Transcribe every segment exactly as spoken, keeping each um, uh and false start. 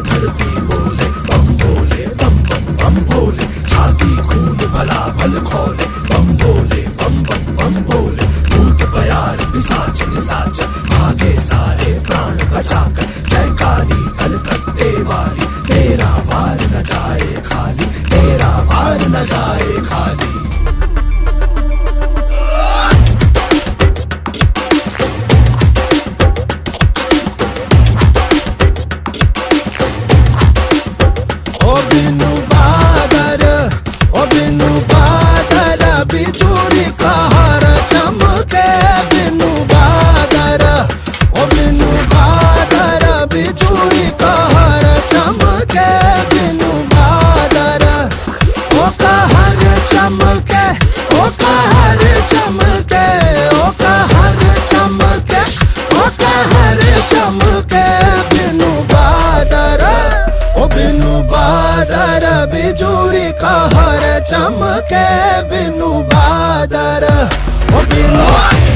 धरती बोले बम बोले बम बम बम बोले, छाती खून भला भल खोले बम बोले बम बम बम बोले, भूत बयार पिशाच निशाचर भागे सारे प्राण बचाकर, जय काली कलकत्ते वाली तेरा वार न जाए खाली, तेरा वार न जाए खाली। ओ बिनु बादर, ओ बिनु बादर, बिजुली कहर चमके बिनु बादर, ओ बिनु बादर, बिजुली कहर चमके बिनु बादर, ओ कहर चमके, ओ कहर चमके, ओ कहर चमके, ओ कहर चमके बिनु बादर, ओ बिनु बादर, बिजुली कहर चमके बिनु बादर, ओ बिनु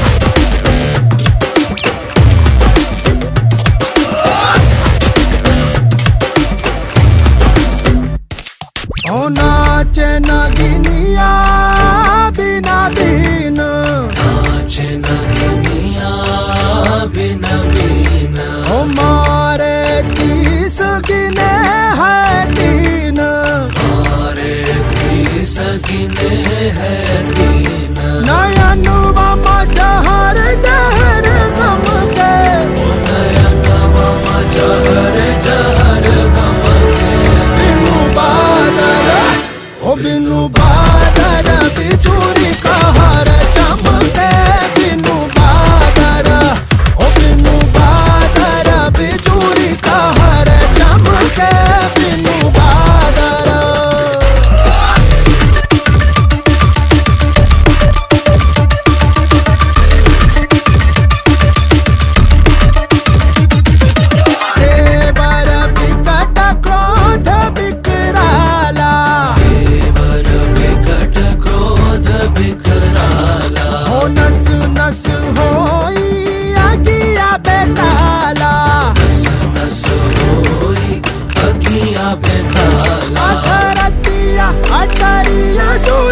ओ नाचे नगिनिया बिना बीन, नाचे नगिनिया बिना बीन, ओ मारे तीस गिने है तीन, मारे तीस गिने है तीन, नयन बम जहर जहर गम के, नयन बम जहर जहर गम के बिनु बादर, ओ बिनु बादर, बिजुली कहर चमके बिनु बादर, ओ बिनु बादर, बिजुली कहर चमके बिनु बादर। देवर विकट क्रोध विकराला, देवर विकट क्रोध विकराला, हो नस नस होई अगिया बेताला, नस नस होई अगिया बेताला, अधरतिया अटरिया सु